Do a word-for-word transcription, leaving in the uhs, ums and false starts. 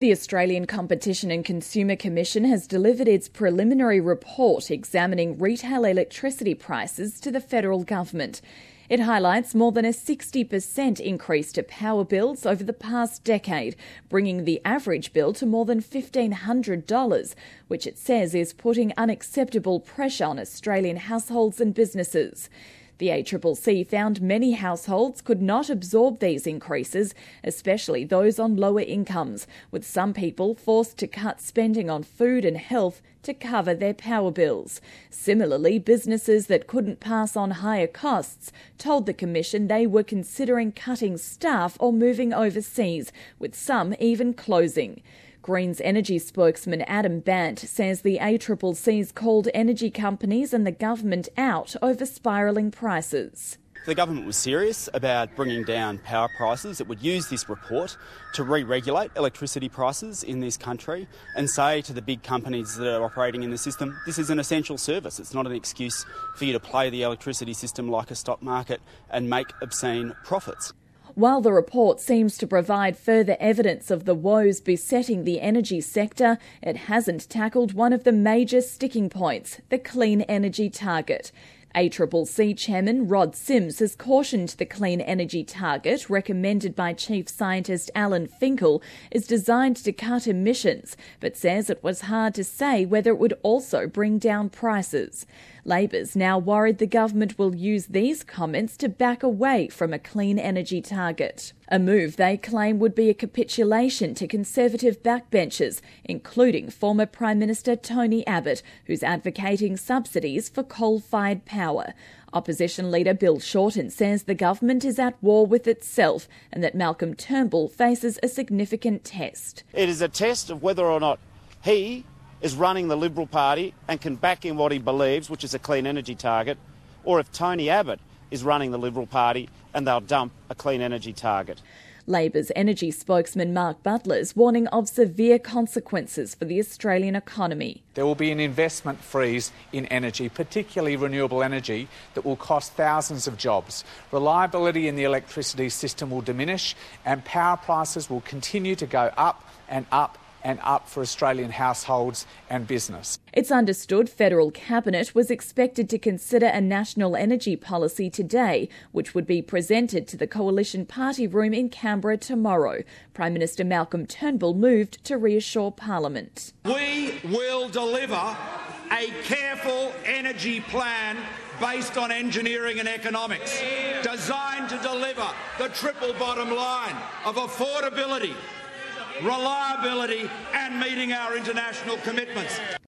The Australian Competition and Consumer Commission has delivered its preliminary report examining retail electricity prices to the federal government. It highlights more than a sixty percent increase to power bills over the past decade, bringing the average bill to more than fifteen hundred dollars, which it says is putting unacceptable pressure on Australian households and businesses. The A C C C found many households could not absorb these increases, especially those on lower incomes, with some people forced to cut spending on food and health to cover their power bills. Similarly, businesses that couldn't pass on higher costs told the Commission they were considering cutting staff or moving overseas, with some even closing. Greens energy spokesman Adam Bandt says the A C C C's called energy companies and the government out over spiralling prices. If the government was serious about bringing down power prices, it would use this report to re-regulate electricity prices in this country and say to the big companies that are operating in the system, this is an essential service. It's not an excuse for you to play the electricity system like a stock market and make obscene profits. While the report seems to provide further evidence of the woes besetting the energy sector, it hasn't tackled one of the major sticking points, the clean energy target. A C C C Chairman Rod Sims has cautioned the clean energy target, recommended by Chief Scientist Alan Finkel, is designed to cut emissions, but says it was hard to say whether it would also bring down prices. Labor's now worried the government will use these comments to back away from a clean energy target. A move they claim would be a capitulation to Conservative backbenchers, including former Prime Minister Tony Abbott, who's advocating subsidies for coal-fired power. Opposition leader Bill Shorten says the government is at war with itself and that Malcolm Turnbull faces a significant test. It is a test of whether or not he is running the Liberal Party and can back in what he believes, which is a clean energy target, or if Tony Abbott is running the Liberal Party and they'll dump a clean energy target. Labor's energy spokesman Mark Butler is warning of severe consequences for the Australian economy. There will be an investment freeze in energy, particularly renewable energy, that will cost thousands of jobs. Reliability in the electricity system will diminish and power prices will continue to go up and up and up for Australian households and business. It's understood federal cabinet was expected to consider a national energy policy today, which would be presented to the Coalition Party room in Canberra tomorrow. Prime Minister Malcolm Turnbull moved to reassure Parliament. We will deliver a careful energy plan based on engineering and economics, designed to deliver the triple bottom line of affordability, reliability and meeting our international commitments.